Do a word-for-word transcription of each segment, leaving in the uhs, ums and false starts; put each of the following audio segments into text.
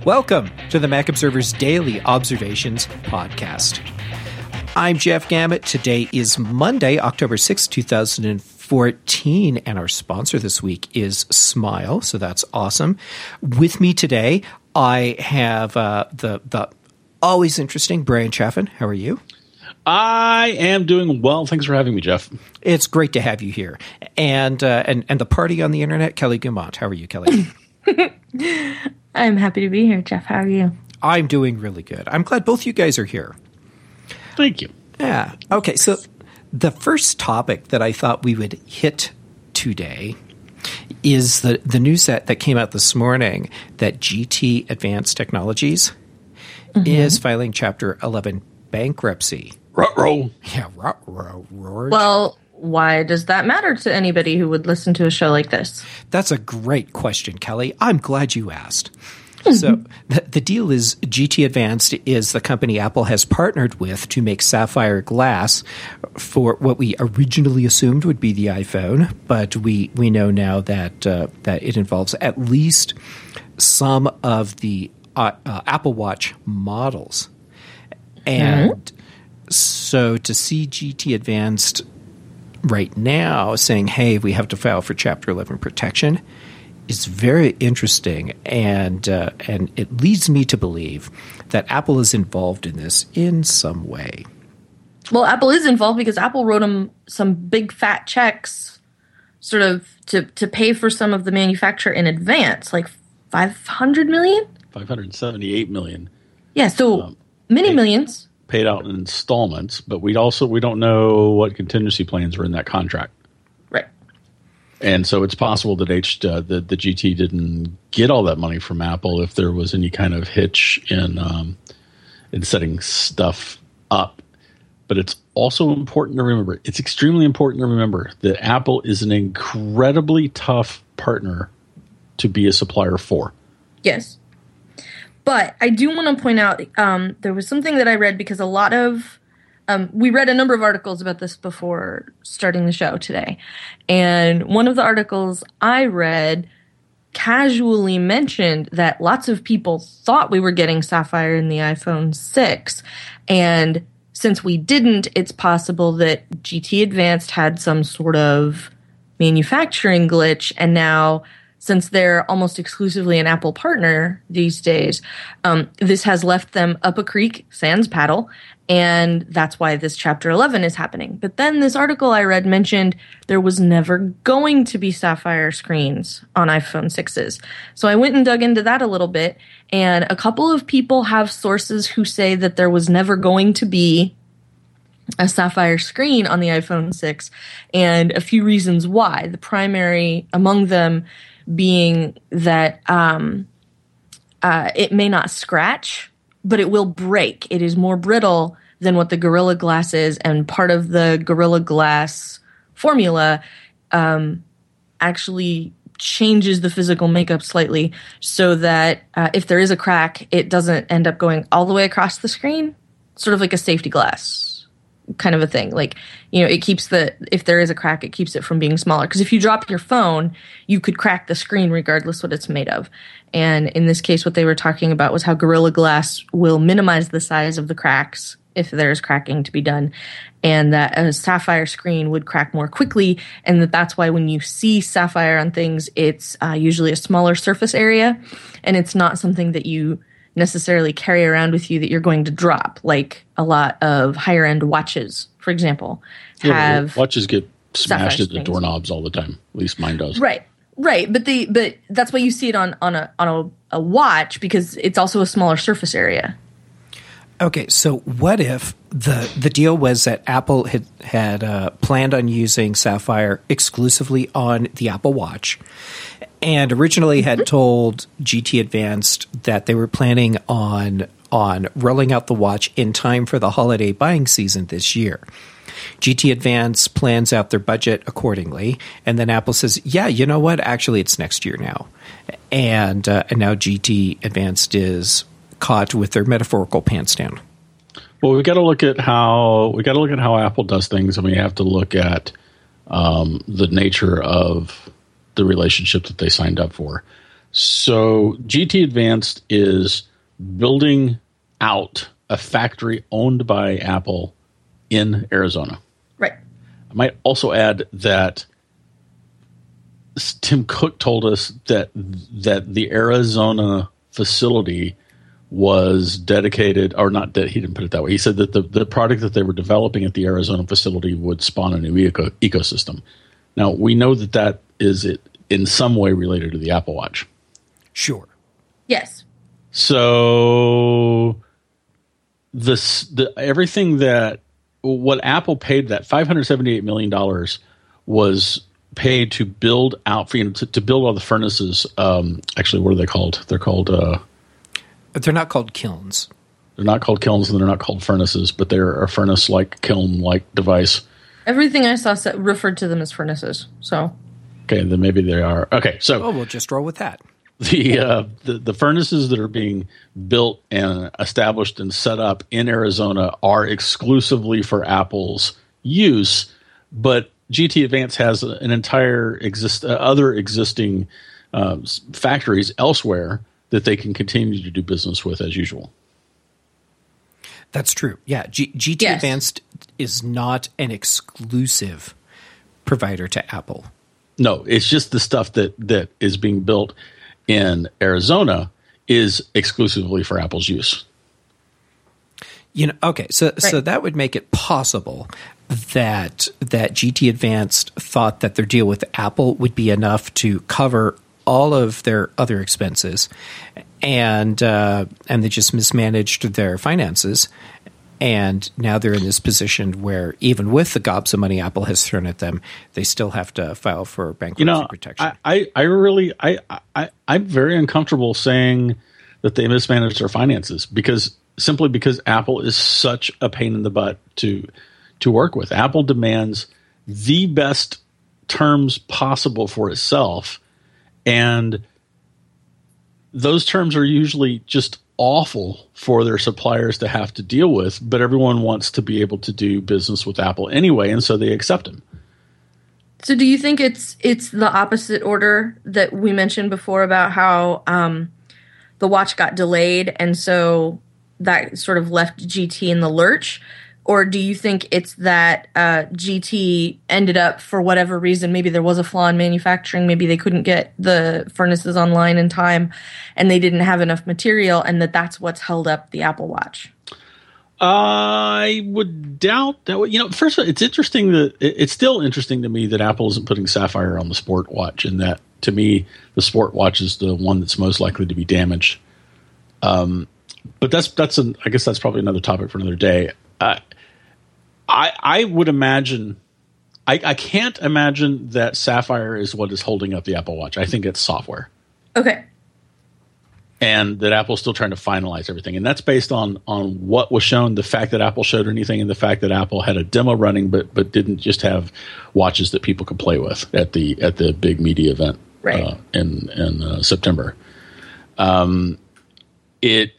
Welcome to the Mac Observer's Daily Observations podcast. I'm Jeff Gamet. Today is Monday, October sixth, twenty fourteen, and our sponsor this week is Smile, so that's awesome. With me today, I have uh, the the always interesting Brian Chaffin. How are you? I am doing well. Thanks for having me, Jeff. It's great to have you here. And uh, and and the party on the internet, Kelly Guimont. How are you, Kelly? I'm happy to be here, Jeff. How are you? I'm doing really good. I'm glad both you guys are here. Thank you. Yeah. Okay, so the first topic that I thought we would hit today is the, the news that, that came out this morning that G T Advanced Technologies mm-hmm. is filing Chapter eleven bankruptcy. Ruh-roh. Yeah, ruh-roh. Well, why does that matter to anybody who would listen to a show like this? That's a great question, Kelly. I'm glad you asked. So the, the deal is G T Advanced is the company Apple has partnered with to make sapphire glass for what we originally assumed would be the iPhone, but we, we know now that uh, that it involves at least some of the uh, uh, Apple Watch models. And mm-hmm. so to see G T Advanced right now saying, hey, we have to file for Chapter eleven protection is very interesting, and uh, and it leads me to believe that Apple is involved in this in some way. Well, Apple is involved because Apple wrote them some big fat checks sort of to, to pay for some of the manufacture in advance, like five hundred million dollars? five hundred seventy-eight million dollars. Yeah, so um, many paid, millions. Paid out in installments, but we also we don't know what contingency plans were in that contract. Right. And so it's possible that H uh, the, the G T didn't get all that money from Apple if there was any kind of hitch in um, in setting stuff up. But it's also important to remember, it's extremely important to remember that Apple is an incredibly tough partner to be a supplier for. Yes. But I do want to point out um, there was something that I read because a lot of Um, we read a number of articles about this before starting the show today. And one of the articles I read casually mentioned that lots of people thought we were getting Sapphire in the iPhone six. And since we didn't, it's possible that G T Advanced had some sort of manufacturing glitch. And now, since they're almost exclusively an Apple partner these days, um, this has left them up a creek, sans paddle. And that's why this Chapter eleven is happening. But then this article I read mentioned there was never going to be Sapphire screens on iPhone sixes. So I went and dug into that a little bit. And a couple of people have sources who say that there was never going to be a Sapphire screen on the iPhone six. And a few reasons why. The primary among them being that um, uh, it may not scratch, but it will break. It is more brittle than what the Gorilla Glass is, and part of the Gorilla Glass formula um, actually changes the physical makeup slightly so that uh, if there is a crack, it doesn't end up going all the way across the screen, sort of like a safety glass kind of a thing. Like, you know, it keeps the, if there is a crack, it keeps it from being smaller. Because if you drop your phone, you could crack the screen regardless what it's made of. And in this case, what they were talking about was how Gorilla Glass will minimize the size of the cracks if there's cracking to be done, and that a Sapphire screen would crack more quickly, and that that's why when you see Sapphire on things, it's uh, usually a smaller surface area, and it's not something that you necessarily carry around with you that you're going to drop, like a lot of higher-end watches, for example, have yeah, watches get smashed at the doorknobs all the time. At least mine does. Right. Right, but the but that's why you see it on, on a on a, a watch, because it's also a smaller surface area. Okay, so what if the the deal was that Apple had had uh, planned on using Sapphire exclusively on the Apple Watch, and originally had told G T Advanced that they were planning on on rolling out the watch in time for the holiday buying season this year. G T Advanced plans out their budget accordingly, and then Apple says, yeah, you know what? Actually, it's next year now. And uh, and now G T Advanced is caught with their metaphorical pants down. Well, we got to look at how we got to look at how Apple does things, and we have to look at um, the nature of the relationship that they signed up for. So G T Advanced is building out a factory owned by Apple in Arizona. Right. I might also add that Tim Cook told us that that the Arizona facility was dedicated, or not, de- he didn't put it that way. He said that the, the product that they were developing at the Arizona facility would spawn a new eco- ecosystem. Now, we know that that is it in some way related to the Apple Watch. Sure. Yes. So this the everything that what Apple paid, that five hundred seventy-eight million dollars was paid to build out, you know, to, to build all the furnaces. Um, actually, what are they called? They're called. Uh, They're not called kilns. They're not called kilns, and they're not called furnaces, but they're a furnace-like, kiln-like device. Everything I saw said, referred to them as furnaces. So. Okay, then maybe they are. Okay, so. Oh, we'll just roll with that. The, uh, the the furnaces that are being built and established and set up in Arizona are exclusively for Apple's use, but G T Advance has an entire exist uh, other existing uh, factories elsewhere that they can continue to do business with as usual. That's true. Yeah, G- GT Yes. Advanced is not an exclusive provider to Apple. No, it's just the stuff that that is being built in Arizona is exclusively for Apple's use. You know, okay, so Right. so that would make it possible that that G T Advanced thought that their deal with Apple would be enough to cover all of their other expenses, and uh, and they just mismanaged their finances, and now they're in this position where even with the gobs of money Apple has thrown at them, they still have to file for bankruptcy You know, protection. I, I, I really, I, I, I'm very uncomfortable saying that they mismanaged their finances because simply because Apple is such a pain in the butt to to work with. Apple demands the best terms possible for itself, and those terms are usually just awful for their suppliers to have to deal with, but everyone wants to be able to do business with Apple anyway, and so they accept them. So do you think it's it's the opposite order that we mentioned before about how um, the watch got delayed and so that sort of left G T in the lurch? Or do you think it's that uh, G T ended up, for whatever reason, maybe there was a flaw in manufacturing, maybe they couldn't get the furnaces online in time and they didn't have enough material, and that that's what's held up the Apple Watch? I would doubt that. You know, first of all, it's interesting that it's still interesting to me that Apple isn't putting Sapphire on the Sport Watch, and that to me, the Sport Watch is the one that's most likely to be damaged. Um, but that's that's an, I guess that's probably another topic for another day. Uh, I I would imagine. I, I can't imagine that Sapphire is what is holding up the Apple Watch. I think it's software. Okay. And that Apple's still trying to finalize everything. And that's based on on what was shown, the fact that Apple showed anything, and the fact that Apple had a demo running but but didn't just have watches that people could play with at the at the big media event Right. uh, in, in uh, September. Um, it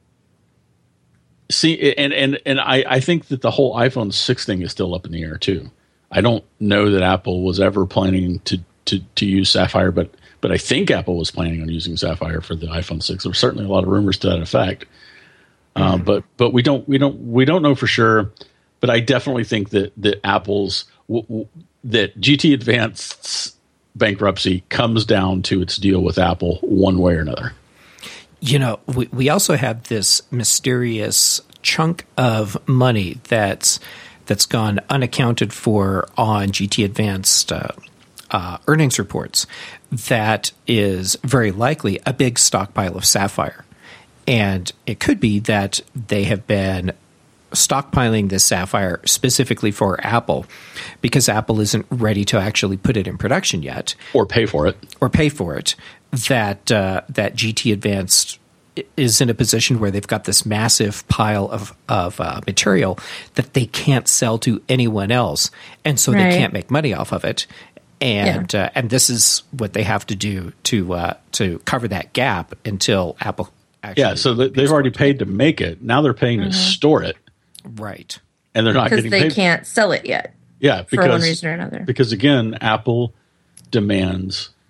see and and, and I, I think that the whole iPhone six thing is still up in the air too. I don't know that Apple was ever planning to to, to use Sapphire, but But I think Apple was planning on using Sapphire for the iPhone six. There's certainly a lot of rumors to that effect, uh, but but we don't we don't we don't know for sure. But I definitely think that that Apple's w- w- that G T Advanced's bankruptcy comes down to its deal with Apple one way or another. You know, we, we also have this mysterious chunk of money that's that's gone unaccounted for on G T Advanced uh, uh, earnings reports. That is very likely a big stockpile of Sapphire. And it could be that they have been stockpiling this Sapphire specifically for Apple because Apple isn't ready to actually put it in production yet. Or pay for it. Or pay for it. That, uh, that G T Advanced is in a position where they've got this massive pile of, of uh, material that they can't sell to anyone else. And so Right. they can't make money off of it. And yeah. uh, and this is what they have to do to uh, to cover that gap until Apple actually. Yeah, so they, they've already paid to make it. Now they're paying mm-hmm. to store it, right? And they're not because getting they paid. can't sell it yet. Yeah, because, for one reason or another. Because again, Apple demands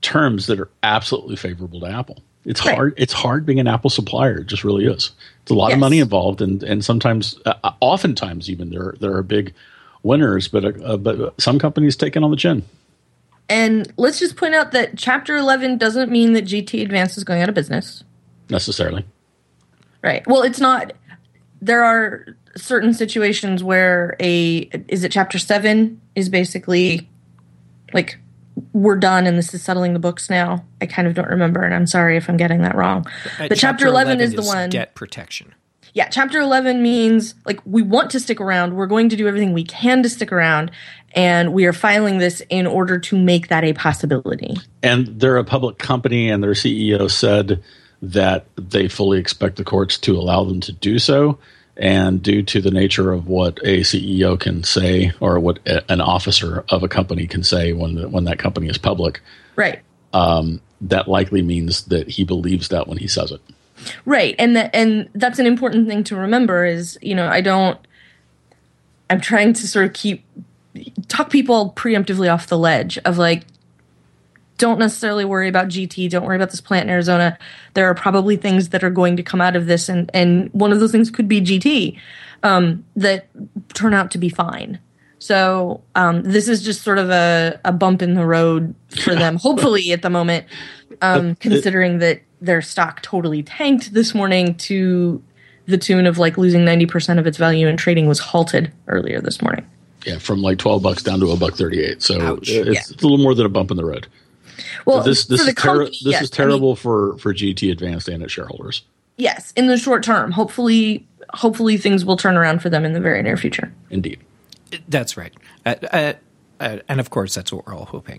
terms that are absolutely favorable to Apple. It's Right. hard. It's hard being an Apple supplier. It just really is. It's a lot Yes. of money involved, and and sometimes, uh, oftentimes, even there there are big winners, but uh, but some companies take it on the chin. And let's just point out that Chapter eleven doesn't mean that G T Advanced is going out of business. Necessarily. Right. Well, it's not. There are certain situations where a is it Chapter seven is basically like we're done and this is settling the books now. I kind of don't remember, and I'm sorry if I'm getting that wrong. Uh, But Chapter eleven is the one. debt protection. Yeah, Chapter eleven means like we want to stick around. We're going to do everything we can to stick around, and we are filing this in order to make that a possibility. And they're a public company, and their C E O said that they fully expect the courts to allow them to do so. And due to the nature of what a C E O can say, or what a, an officer of a company can say when the, when that company is public, Right. um, that likely means that he believes that when he says it. Right. And that and that's an important thing to remember is, you know, I don't I'm trying to sort of keep talk people preemptively off the ledge of like, don't necessarily worry about G T. Don't worry about this plant in Arizona. There are probably things that are going to come out of this, and, and one of those things could be G T um, that turn out to be fine. So um, this is just sort of a, a bump in the road for them, hopefully at the moment, um, considering that their stock totally tanked this morning to the tune of like losing ninety percent of its value, and trading was halted earlier this morning. Yeah, from like twelve bucks down to a buck thirty-eight. So Ouch. it's, Yeah. it's a little more than a bump in the road. Well, But this this for is the ter- company, this yes. is terrible for, for G T Advanced and its shareholders. Yes, in the short term. Hopefully, hopefully things will turn around for them in the very near future. Indeed. That's right. Uh, uh, uh, and of course, that's what we're all hoping.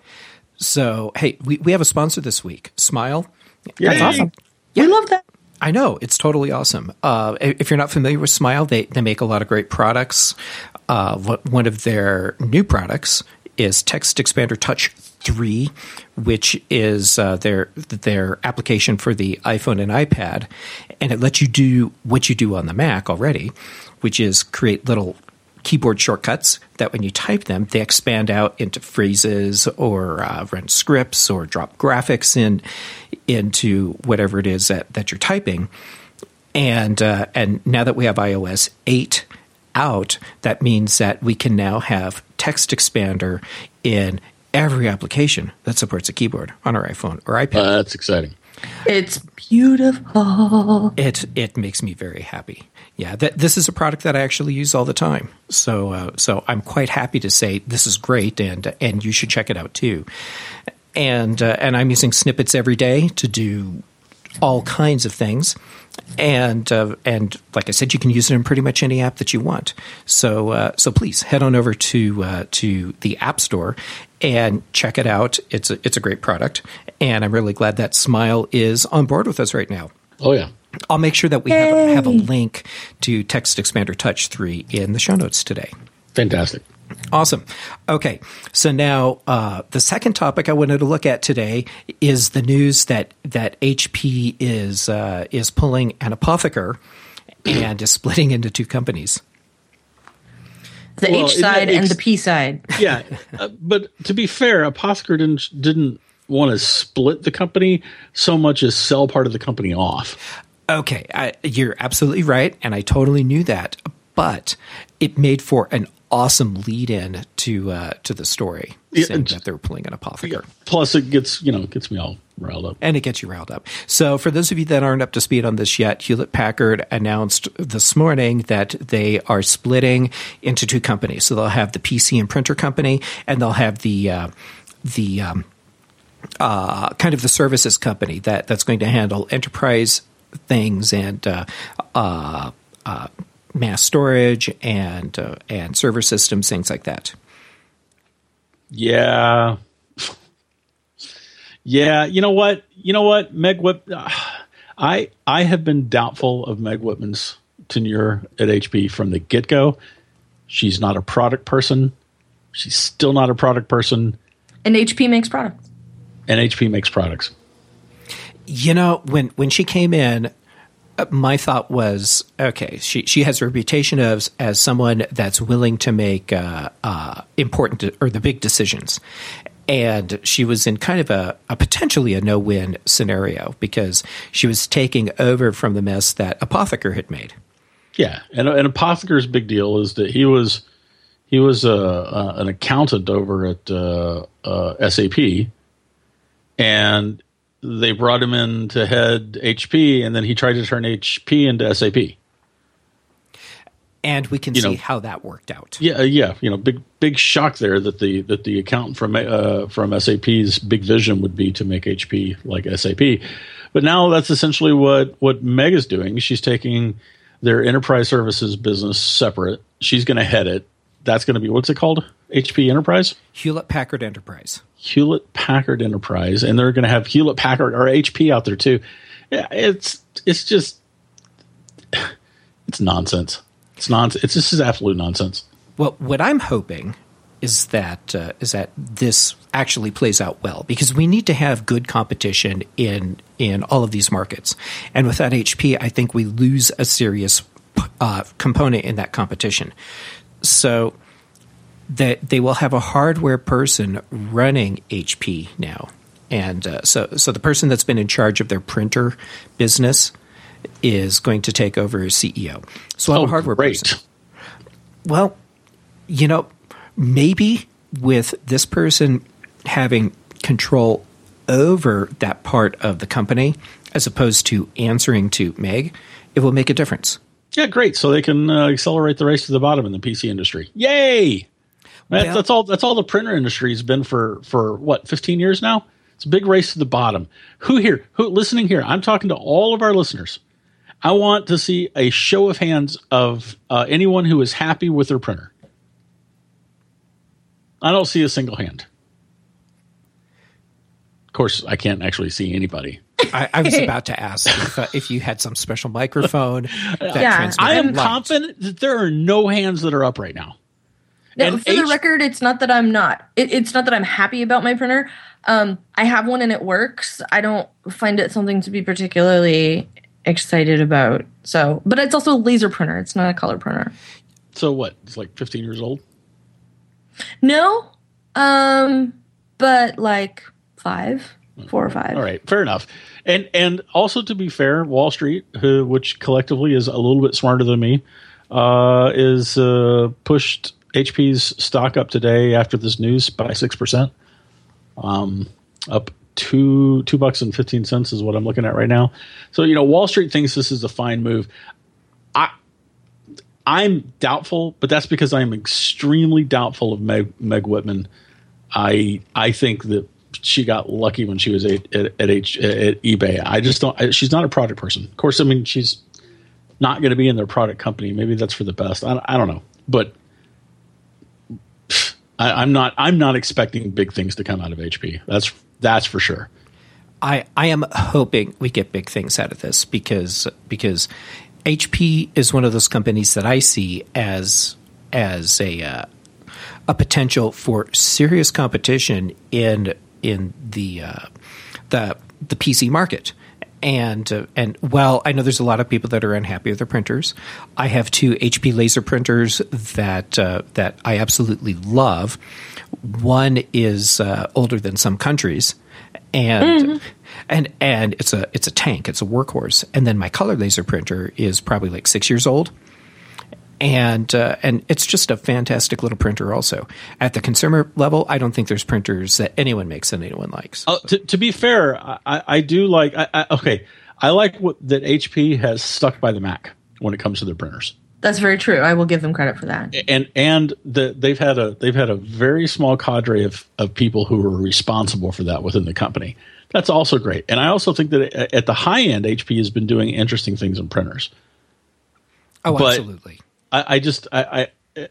So, hey, we, we have a sponsor this week, Smile. Yeah, That's awesome. We love that. I know. It's totally awesome. Uh, if you're not familiar with Smile, they, they make a lot of great products. Uh, one of their new products is Text Expander Touch three, which is uh, their their application for the iPhone and iPad. And it lets you do what you do on the Mac already, which is create little keyboard shortcuts that when you type them, they expand out into phrases or uh, run scripts or drop graphics in into whatever it is that, that you're typing. And uh, and now that we have i O S eight out, that means that we can now have Text Expander in every application that supports a keyboard on our iPhone or iPad. Uh, that's exciting. It's beautiful. It it makes me very happy. Yeah, th- this is a product that I actually use all the time. So uh, so I'm quite happy to say this is great, and and you should check it out too. And uh, and I'm using snippets every day to do all kinds of things. And uh, and like I said, you can use it in pretty much any app that you want. So uh, so please head on over to uh, to the App Store and check it out. It's a, it's a great product, and I'm really glad that Smile is on board with us right now. Oh, yeah. I'll make sure that we have, have a link to Text Expander Touch three in the show notes today. Fantastic. Awesome. Okay, so now uh, the second topic I wanted to look at today is the news that that H P is uh, is pulling an Apotheker and is splitting into two companies. The Well, H it side and makes- the P side. Yeah. uh, but to be fair, Apotheker didn't didn't want to split the company so much as sell part of the company off. Okay, I, you're absolutely right, and I totally knew that, but it made for an awesome lead-in to uh, to the story, Yeah, saying and- that they were pulling an Apotheker. Plus, it gets you know gets me all riled up. And it gets you riled up. So for those of you that aren't up to speed on this yet, Hewlett-Packard announced this morning that they are splitting into two companies. So they'll have the P C and printer company, and they'll have the uh, the um, uh, kind of the services company that, that's going to handle enterprise things and uh, uh, uh, mass storage and uh, and server systems, things like that. Yeah. Yeah, you know what? You know what? Meg Whip uh, I I have been doubtful of Meg Whitman's tenure at H P from the get-go. She's not a product person. She's still not a product person. And H P makes products. And H P makes products. You know, when, when she came in, uh, my thought was, okay, she, she has a reputation of as someone that's willing to make uh, uh, important de- or the big decisions. And she was in kind of a, a potentially a no-win scenario because she was taking over from the mess that Apotheker had made. Yeah, and and Apotheker's big deal is that he was he was a, a, an accountant over at uh, uh, S A P, and they brought him in to head H P, and then he tried to turn H P into S A P. And we can you see know, how that worked out. Yeah, yeah, you know, big big shock there that the that the accountant from uh, from S A P's big vision would be to make H P like S A P, but now that's essentially what what Meg is doing. She's taking their enterprise services business separate. She's going to head it. That's going to be, what's it called? H P Enterprise? Hewlett Packard Enterprise. Hewlett Packard Enterprise, and they're going to have Hewlett Packard or H P out there too. Yeah, it's it's just it's nonsense. It's nonsense. It's this is absolute nonsense. Well, what I'm hoping is that uh, is that this actually plays out well, because we need to have good competition in in all of these markets. And without H P, I think we lose a serious uh, component in that competition. So that they will have a hardware person running H P now, and uh, so so the person that's been in charge of their printer business is going to take over as C E O. So we'll have oh, a hardware great. person. Well, you know, maybe with this person having control over that part of the company as opposed to answering to Meg, it will make a difference. Yeah, great. So they can uh, accelerate the race to the bottom in the P C industry. Yay! That, Well, that's all. That's all the printer industry has been for for what, fifteen years now. It's a big race to the bottom. Who here? Who listening here? I'm talking to all of our listeners. I want to see a show of hands of uh, anyone who is happy with their printer. I don't see a single hand. Of course, I can't actually see anybody. I, I was about to ask if, uh, if you had some special microphone. That Yeah, transmitted I am light. confident that there are no hands that are up right now. No, And for the H- record, it's not that I'm not. It, it's not that I'm happy about my printer. Um, I have one and it works. I don't find it something to be particularly excited about. So, but it's also a laser printer. It's not a color printer. So what? It's like fifteen years old. No, um, but like five, four or five. All right, fair enough. And and also, to be fair, Wall Street, who, which collectively is a little bit smarter than me, uh, is uh, pushed H P's stock up today after this news by six percent, um, up two two bucks and fifteen cents is what I'm looking at right now. So you know, Wall Street thinks this is a fine move. I I'm doubtful, but that's because I'm extremely doubtful of Meg Meg Whitman. I I think that she got lucky when she was at at, at, H, at eBay. I just don't. I, she's not a product person. Of course, I mean she's not going to be in their product company. Maybe that's for the best. I, I don't know, but I, I'm not. I'm not expecting big things to come out of H P. That's that's for sure. I, I am hoping we get big things out of this because because H P is one of those companies that I see as as a uh, a potential for serious competition in in the uh, the the P C market. And uh, and while I know there's a lot of people that are unhappy with their printers, I have two H P laser printers that uh, that I absolutely love. One is uh, older than some countries, and mm-hmm. and and it's a it's a tank, it's a workhorse. And then my color laser printer is probably like six years old, and uh, and it's just a fantastic little printer. Also, at the consumer level, I don't think there's printers that anyone makes that anyone likes. Uh, to, to be fair, I, I do like. I, I, okay, I like what, that H P has stuck by the Mac when it comes to their printers. That's very true. I will give them credit for that. And and the, they've had a they've had a very small cadre of, of people who are responsible for that within the company. That's also great. And I also think that at the high end, H P has been doing interesting things in printers. Oh, but absolutely. I, I just I, I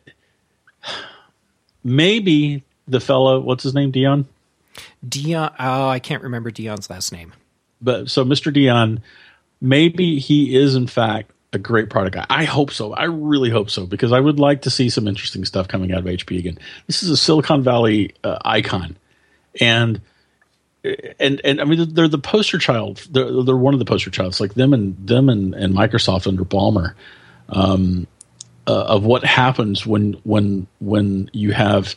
maybe the fellow, what's his name, Dion? Dion. Oh, I can't remember Dion's last name. But so Mister Dion, maybe he is in fact a great product guy. I hope so. I really hope so, because I would like to see some interesting stuff coming out of H P again. This is a Silicon Valley uh, icon, and and and I mean they're the poster child. They're, they're one of the poster childs, like them and them and, and Microsoft under Ballmer, um, uh, of what happens when when when you have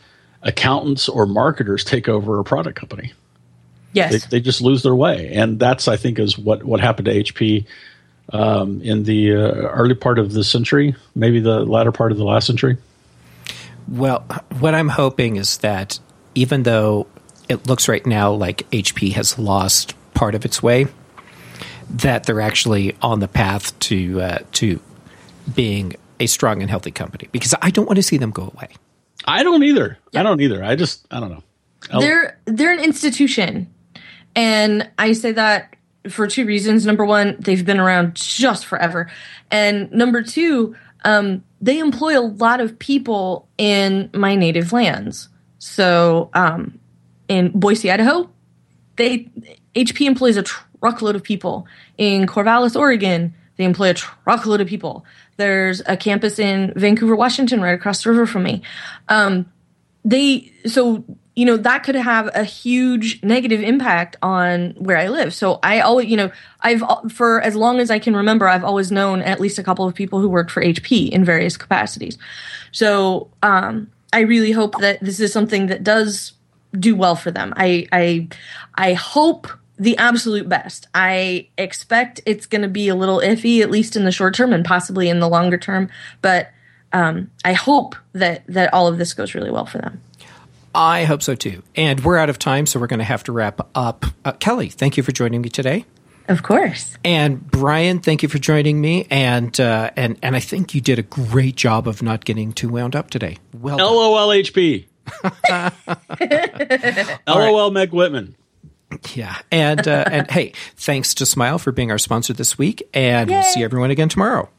accountants or marketers take over a product company. Yes. They, they just lose their way. And that's, I think, is what, what happened to H P um, in the uh, early part of the century, maybe the latter part of the last century. Well, what I'm hoping is that even though it looks right now like H P has lost part of its way, that they're actually on the path to uh, to being a strong and healthy company, because I don't want to see them go away. I don't either. Yeah. I don't either. I just, I don't know. I'll, they're they're an institution, and I say that for two reasons. Number one, they've been around just forever, and number two, um, they employ a lot of people in my native lands. So, um, in Boise, Idaho, they H P employs a truckload of people. In Corvallis, Oregon, they employ a truckload of people. There's a campus in Vancouver, Washington, right across the river from me. Um, they so you know that could have a huge negative impact on where I live. So I always, you know, I've for as long as I can remember, I've always known at least a couple of people who worked for H P in various capacities. So um, I really hope that this is something that does do well for them. I I I hope the absolute best. I expect it's going to be a little iffy, at least in the short term and possibly in the longer term. But um, I hope that that all of this goes really well for them. I hope so too. And we're out of time, so we're going to have to wrap up. Uh, Kelly, thank you for joining me today. Of course. And Brian, thank you for joining me. And uh, and and I think you did a great job of not getting too wound up today. Well done. L O L H P. L O L Meg Whitman. Yeah. And, uh, and hey, thanks to Smile for being our sponsor this week. And Yay. We'll see everyone again tomorrow.